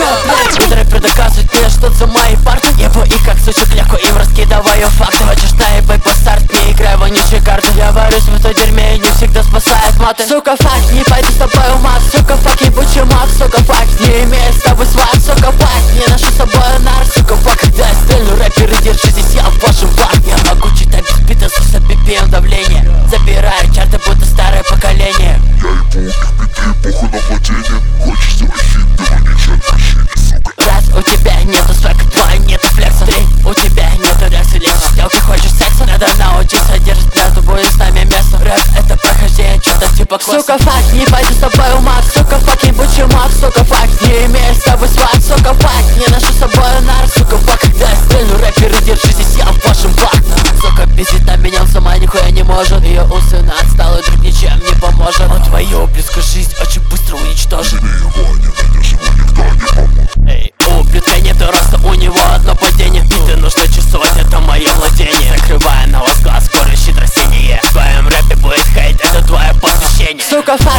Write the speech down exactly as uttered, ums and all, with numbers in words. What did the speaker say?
Тут рэперы доказывают мне, что за мои парты. Ебу их как сучек, легко им раскидываю факты. Хочешь наебать по старт, не играй вонючие карты. Я варюсь в этой дерьме и не всегда спасает маты. Сука, факт, не пойду с тобой в мат. Сука, фак, ебучий мат. Сука, факт, не имею с тобой сват. Сука, факт, не ношу с собой нар. Сука, факт, когда я стрельну, рэперы, держитесь, я в вашем факт. Я могу читать без бита, с би пи эм давление. Забираю чарты, будто старое поколение. Я ебу их биты, похуй на владение. Хочется хит, давай не чат прощения, сука. Раз, у тебя нету свека, два, нету флекса. Три, у тебя нету реакции, лечишь сделки, хочешь секса. Надо научиться держать между будет с нами место. Рэп это прохождение, что-то типа класса. Сука, факт, не пойду с тобой в мат. Сука, фак, ебучий мат. Сука, факт, не имею с тобой сват. Сука, факт, не ношу с собой нар. Сука, фак, когда я стрельну, рэперы, держитесь, я в вашем факт. Сука, пиздит на меня, он сама нихуя не может. Ее усы отсталый друг ничем не поможет. Он твою близко жизнь очень быстро уничтожит. Тебе его не найдешь, его никто не поможет. Эй, у плитка нету роста, у него одно падение. Биты нужно чувствовать, это мое владение. Закрывая на вас глаз, скоро щит растение. В твоем рэпе будет хейт, это твое посвящение. Сука, факт.